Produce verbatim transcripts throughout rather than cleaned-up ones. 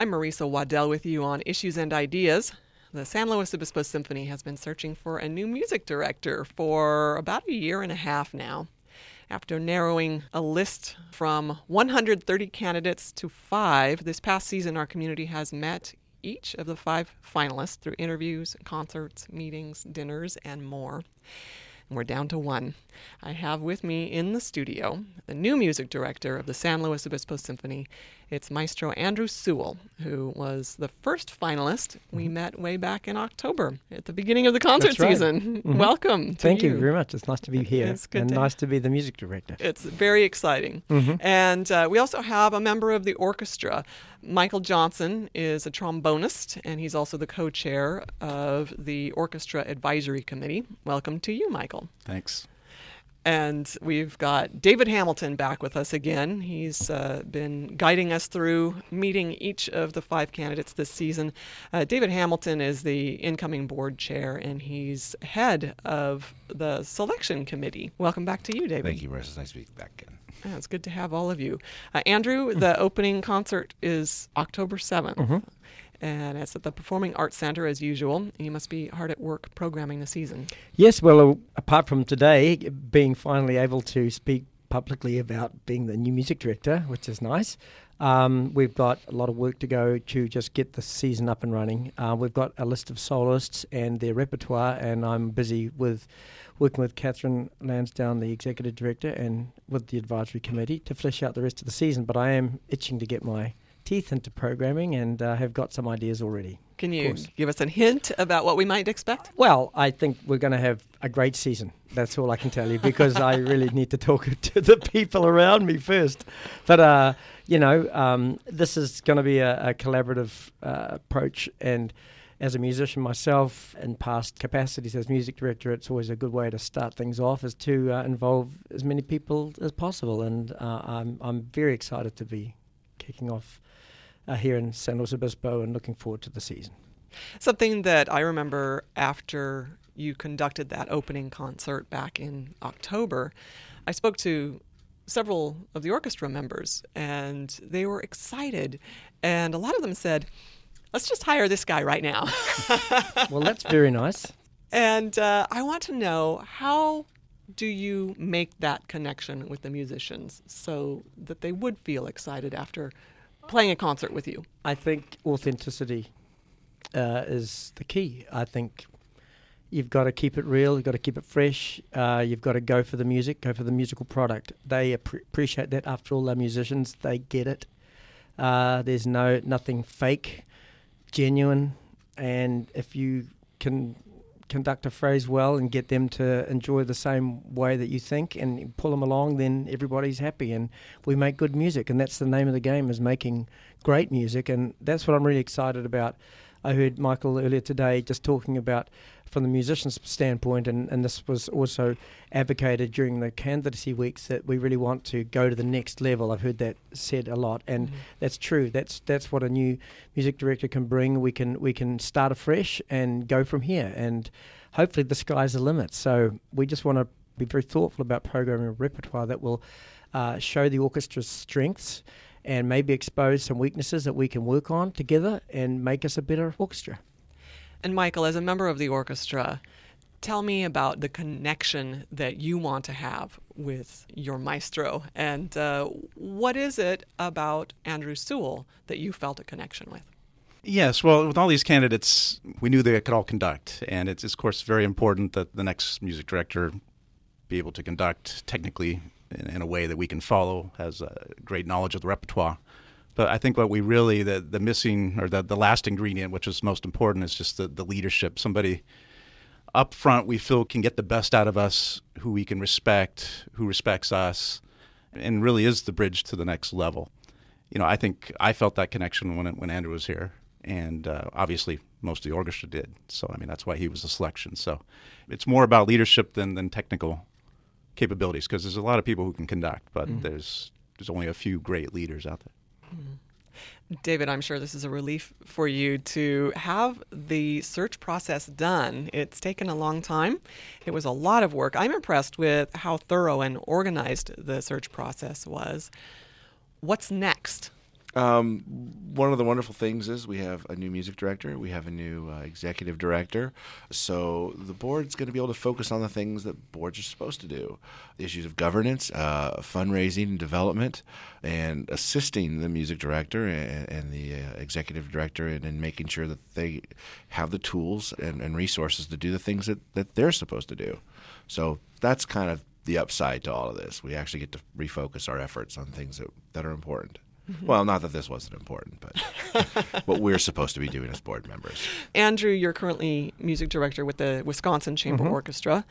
I'm Marisa Waddell with you on Issues and Ideas. The San Luis Obispo Symphony has been searching for a new music director for about a year and a half now. After narrowing a list from one hundred thirty candidates to five, this past season our community has met each of the five finalists through interviews, concerts, meetings, dinners, and more. And we're down to one. I have with me in the studio the new music director of the San Luis Obispo Symphony. It's Maestro Andrew Sewell, who was the first finalist we met way back in October at the beginning of the concert That's right. season. Mm-hmm. Welcome. To Thank you. you very much. It's nice to be here It's good and to nice to be the music director. It's very exciting. Mm-hmm. And uh, we also have a member of the orchestra. Michael Johnson is a trombonist, and he's also the co-chair of the Orchestra Advisory Committee. Welcome to you, Michael. Thanks. And we've got David Hamilton back with us again. He's uh, been guiding us through meeting each of the five candidates this season. Uh, David Hamilton is the incoming board chair, and he's head of the selection committee. Welcome back to you, David. Thank you, Marissa. It's nice to be back again. Oh, it's good to have all of you. Uh, Andrew, the opening concert is October seventh. Mm-hmm. And it's at the Performing Arts Center as usual. You must be hard at work programming the season. Yes, well, uh, apart from today, being finally able to speak publicly about being the new music director, which is nice, um, we've got a lot of work to go to just get the season up and running. Uh, we've got a list of soloists and their repertoire, and I'm busy with working with Catherine Lansdowne, the executive director, and with the advisory committee to flesh out the rest of the season. But I am itching to get my teeth into programming and uh, have got some ideas already. Can you give us a hint about what we might expect? Well, I think we're going to have a great season. That's all I can tell you, because I really need to talk to the people around me first. But, uh, you know, um, this is going to be a, a collaborative uh, approach, and as a musician myself in past capacities as music director, it's always a good way to start things off is to uh, involve as many people as possible, and uh, I'm, I'm very excited to be kicking off Uh, here in San Luis Obispo and looking forward to the season. Something that I remember after you conducted that opening concert back in October, I spoke to several of the orchestra members, and they were excited. And a lot of them said, let's just hire this guy right now. Well, that's very nice. And uh, I want to know, how do you make that connection with the musicians so that they would feel excited after playing a concert with you? I think authenticity uh, is the key. I think you've got to keep it real, you've got to keep it fresh, uh, you've got to go for the music, go for the musical product. They ap- appreciate that. After all, they're musicians, they get it. Uh, there's no nothing fake, genuine, and if you can conduct a phrase well and get them to enjoy the same way that you think and pull them along, then everybody's happy and we make good music. And that's the name of the game, is making great music. And that's what I'm really excited about. I heard Michael earlier today just talking about from the musician's standpoint, and, and this was also advocated during the candidacy weeks, that we really want to go to the next level. I've heard that said a lot, and mm-hmm. that's true. That's that's what a new music director can bring. We can we can start afresh and go from here, and hopefully the sky's the limit. So we just want to be very thoughtful about programming a repertoire that will uh, show the orchestra's strengths and maybe expose some weaknesses that we can work on together and make us a better orchestra. And Michael, as a member of the orchestra, tell me about the connection that you want to have with your maestro, and uh, what is it about Andrew Sewell that you felt a connection with? Yes, well, with all these candidates, we knew they could all conduct, and it's, of course, very important that the next music director be able to conduct technically in, in a way that we can follow, has a great knowledge of the repertoire. But I think what we really, the, the missing, or the, the last ingredient, which is most important, is just the, the leadership. Somebody up front we feel can get the best out of us, who we can respect, who respects us, and really is the bridge to the next level. You know, I think I felt that connection when when Andrew was here, and uh, obviously most of the orchestra did. So, I mean, that's why he was the selection. So it's more about leadership than, than technical capabilities, because there's a lot of people who can conduct, but mm. there's there's only a few great leaders out there. David, I'm sure this is a relief for you to have the search process done. It's taken a long time. It was a lot of work. I'm impressed with how thorough and organized the search process was. What's next? Um, one of the wonderful things is we have a new music director. We have a new uh, executive director. So the board's going to be able to focus on the things that boards are supposed to do. Issues of governance, uh, fundraising and development, and assisting the music director and, and the uh, executive director in, in making sure that they have the tools and, and resources to do the things that, that they're supposed to do. So that's kind of the upside to all of this. We actually get to refocus our efforts on things that, that are important. Mm-hmm. Well, not that this wasn't important, but what we're supposed to be doing as board members. Andrew, you're currently music director with the Wisconsin Chamber Mm-hmm. Orchestra,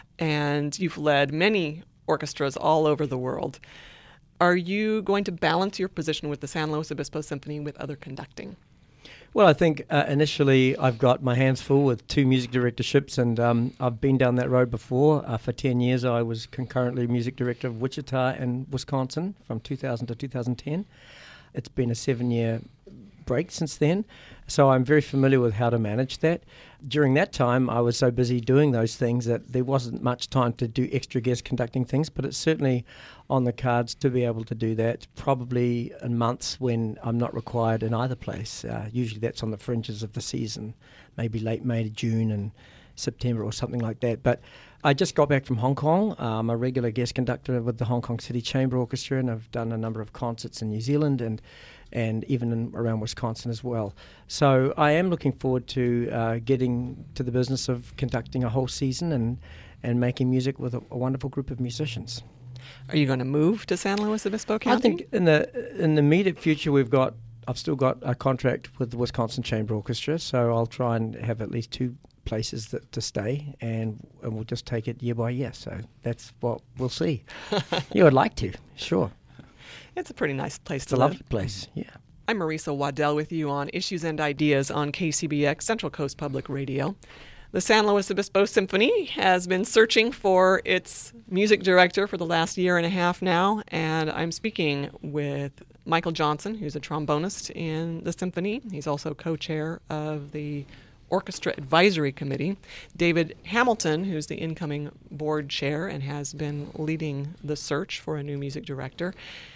and you've led many orchestras all over the world. Are you going to balance your position with the San Luis Obispo Symphony with other conducting? Well, I think uh, initially I've got my hands full with two music directorships, and um, I've been down that road before. Uh, for ten years, I was concurrently music director of Wichita and Wisconsin from two thousand to two thousand ten. It's been a seven-year break since then, so I'm very familiar with how to manage that. During that time, I was so busy doing those things that there wasn't much time to do extra guest conducting things, but it's certainly on the cards to be able to do that, probably in months when I'm not required in either place. Uh, usually that's on the fringes of the season, maybe late May to June and September or something like that. But I just got back from Hong Kong. I'm a regular guest conductor with the Hong Kong City Chamber Orchestra, and I've done a number of concerts in New Zealand and and even in, around Wisconsin as well. So I am looking forward to uh, getting to the business of conducting a whole season and, and making music with a, a wonderful group of musicians. Are you going to move to San Luis Obispo County? I think in the in the immediate future we've got I've still got a contract with the Wisconsin Chamber Orchestra, so I'll try and have at least two places that to stay, and, and we'll just take it year by year. So that's what we'll see. Yeah, I'd like to, sure. It's a pretty nice place It's to a live. lovely place, yeah. I'm Marisa Waddell with you on Issues and Ideas on K C B X, Central Coast Public Radio. The San Luis Obispo Symphony has been searching for its music director for the last year and a half now, and I'm speaking with Michael Johnson, who's a trombonist in the symphony. He's also co-chair of the Orchestra Advisory Committee. David Hamilton, who's the incoming board chair and has been leading the search for a new music director.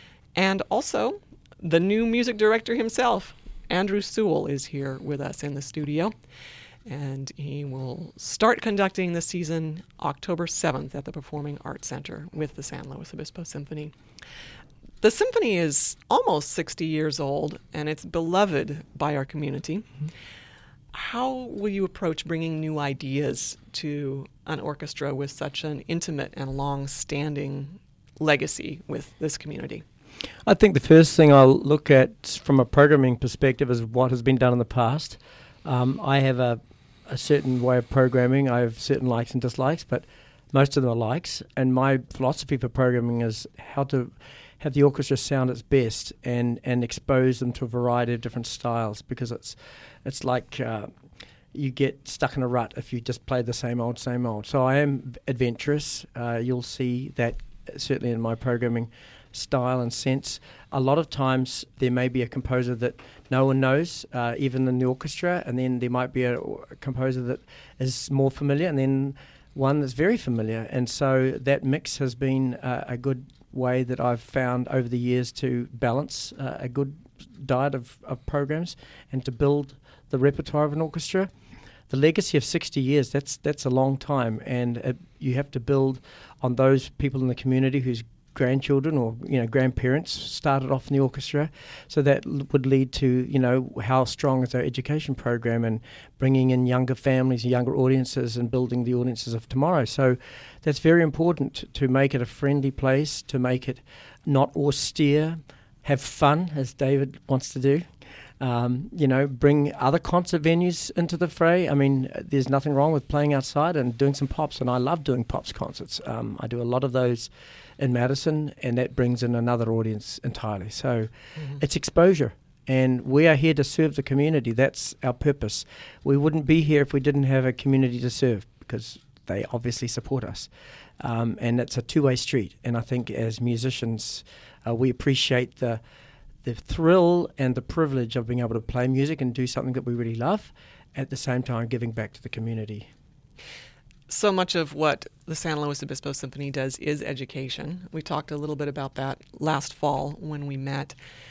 And also, the new music director himself, Andrew Sewell, is here with us in the studio. And he will start conducting the season October seventh at the Performing Arts Center with the San Luis Obispo Symphony. The symphony is almost sixty years old, and it's beloved by our community. Mm-hmm. How will you approach bringing new ideas to an orchestra with such an intimate and long-standing legacy with this community? I think the first thing I'll look at from a programming perspective is what has been done in the past. Um, I have a, a certain way of programming. I have certain likes and dislikes, but most of them are likes. And my philosophy for programming is how to have the orchestra sound its best and, and expose them to a variety of different styles, because it's it's like uh, you get stuck in a rut if you just play the same old, same old. So I am adventurous. Uh, you'll see that certainly in my programming style and sense. A lot of times there may be a composer that no one knows, uh, even in the orchestra, and then there might be a, a composer that is more familiar, and then one that's very familiar. And so that mix has been uh, a good way that I've found over the years to balance uh, a good diet of, of programs and to build the repertoire of an orchestra. The legacy of sixty years, that's that's a long time, and uh, you have to build on those people in the community whose grandchildren or you know grandparents started off in the orchestra, so that l- would lead to you know how strong is our education program and bringing in younger families, younger audiences, and building the audiences of tomorrow. So that's very important to, to make it a friendly place, to make it not austere, have fun as David wants to do. Um, you know, bring other concert venues into the fray. I mean, there's nothing wrong with playing outside and doing some pops, and I love doing pops concerts. Um, I do a lot of those in Madison, and that brings in another audience entirely. So mm-hmm. It's exposure, and we are here to serve the community. That's our purpose. We wouldn't be here if we didn't have a community to serve, because they obviously support us. Um, and it's a two-way street, and I think as musicians, uh, we appreciate the the thrill and the privilege of being able to play music and do something that we really love, at the same time giving back to the community. So much of what the San Luis Obispo Symphony does is education. We talked a little bit about that last fall when we met.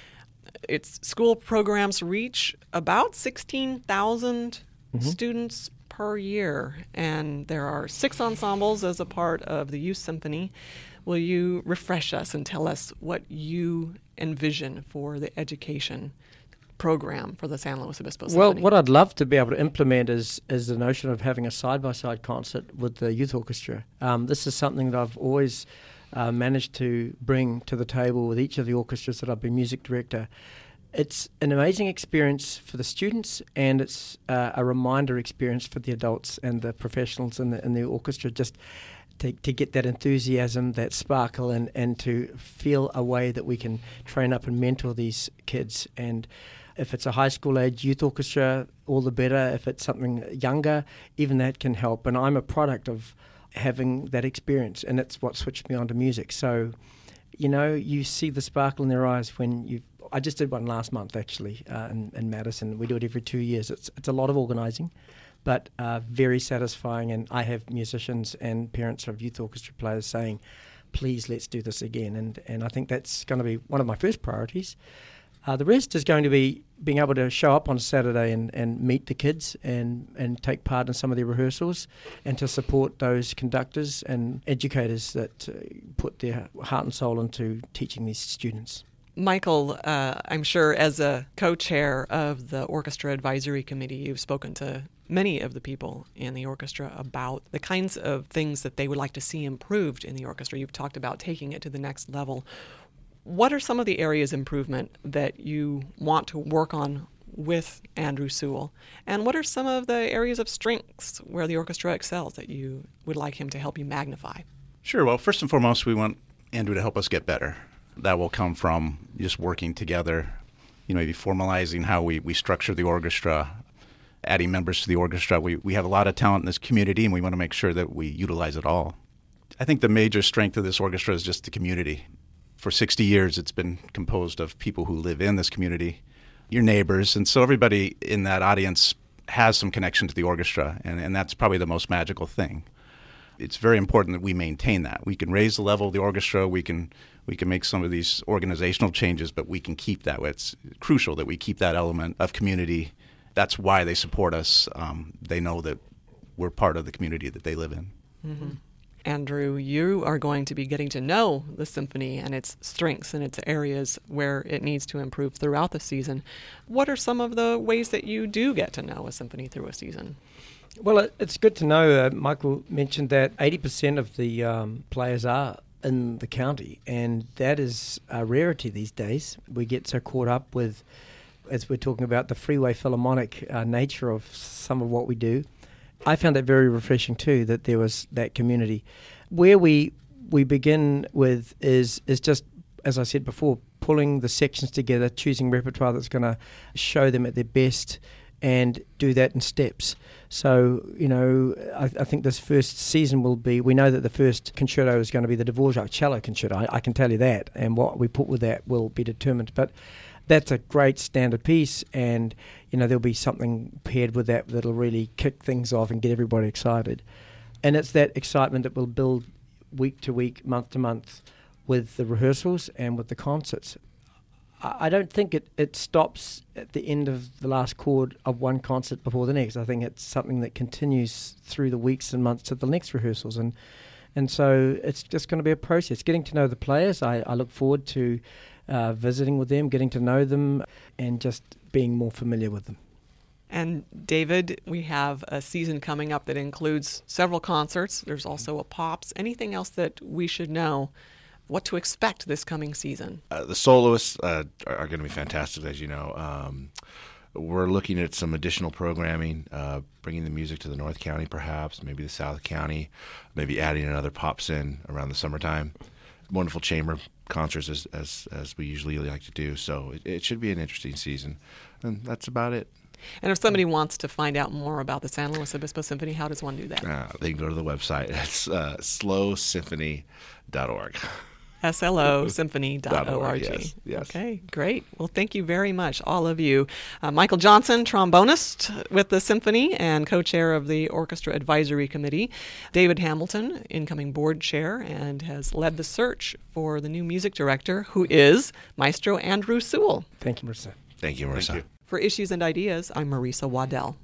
its school programs reach about sixteen thousand mm-hmm. students per year, and there are six ensembles as a part of the Youth Symphony. Will you refresh us and tell us what you envision for the education program for the San Luis Obispo Symphony? Well, what I'd love to be able to implement is is the notion of having a side-by-side concert with the youth orchestra. Um, this is something that I've always uh, managed to bring to the table with each of the orchestras that I've been music director. It's an amazing experience for the students, and it's uh, a reminder experience for the adults and the professionals in the in the orchestra, just to, to get that enthusiasm, that sparkle, and, and to feel a way that we can train up and mentor these kids. And if it's a high school age youth orchestra, all the better. If it's something younger, even that can help. And I'm a product of having that experience, and it's what switched me onto music. So, you know, you see the sparkle in their eyes when you. I just did one last month, actually, uh, in, in Madison. We do it every two years. It's it's a lot of organising, but uh, very satisfying. And I have musicians and parents of youth orchestra players saying, please, let's do this again. And, and I think that's going to be one of my first priorities. Uh, the rest is going to be being able to show up on Saturday and, and meet the kids and, and take part in some of their rehearsals, and to support those conductors and educators that uh, put their heart and soul into teaching these students. Michael, uh, I'm sure as a co-chair of the Orchestra Advisory Committee, you've spoken to many of the people in the orchestra about the kinds of things that they would like to see improved in the orchestra. You've talked about taking it to the next level. What are some of the areas of improvement that you want to work on with Andrew Sewell? And what are some of the areas of strengths where the orchestra excels that you would like him to help you magnify? Sure. Well, first and foremost, we want Andrew to help us get better. That will come from just working together, you know, maybe formalizing how we, we structure the orchestra, adding members to the orchestra. We, we have a lot of talent in this community, and we want to make sure that we utilize it all. I think the major strength of this orchestra is just the community. For sixty years, it's been composed of people who live in this community, your neighbors, and so everybody in that audience has some connection to the orchestra, and, and that's probably the most magical thing. It's very important that we maintain that. We can raise the level of the orchestra, we can we can make some of these organizational changes, but we can keep that. It's crucial that we keep that element of community. That's why they support us. Um, they know that we're part of the community that they live in. Mm-hmm. Andrew, you are going to be getting to know the symphony and its strengths and its areas where it needs to improve throughout the season. What are some of the ways that you do get to know a symphony through a season? Well, it's good to know. Uh, Michael mentioned that eighty percent of the um, players are in the county, and that is a rarity these days. We get so caught up with, as we're talking about, the freeway Philharmonic uh, nature of some of what we do. I found that very refreshing too, that there was that community. Where we we begin with is is just, as I said before, pulling the sections together, choosing repertoire that's going to show them at their best, and do that in steps. So, you know, I, I think this first season will be, we know that the first concerto is going to be the Dvorak cello concerto. I, I can tell you that, and what we put with that will be determined. But that's a great standard piece, and, you know, there'll be something paired with that that'll really kick things off and get everybody excited. And it's that excitement that will build week to week, month to month, with the rehearsals and with the concerts. I don't think it, it stops at the end of the last chord of one concert before the next. I think it's something that continues through the weeks and months to the next rehearsals. And and so it's just going to be a process. Getting to know the players, I, I look forward to uh, visiting with them, getting to know them, and just being more familiar with them. And David, we have a season coming up that includes several concerts. There's also a Pops. Anything else that we should know what to expect this coming season? Uh, the soloists uh, are, are going to be fantastic, as you know. Um, we're looking at some additional programming, uh, bringing the music to the North County perhaps, maybe the South County, maybe adding another Pops in around the summertime. Wonderful chamber concerts as as, as we usually like to do. So it, it should be an interesting season. And that's about it. And if somebody wants to find out more about the San Luis Obispo Symphony, how does one do that? Uh, they can go to the website. It's uh, slow symphony dot org. S L O symphony dot org. Yes, yes. Okay, great. Well, thank you very much, all of you. Uh, Michael Johnson, trombonist with the symphony and co-chair of the Orchestra Advisory Committee. David Hamilton, incoming board chair, and has led the search for the new music director, who is Maestro Andrew Sewell. Thank you, Marissa. Thank you, Marissa. Thank you. For Issues and Ideas, I'm Marisa Waddell.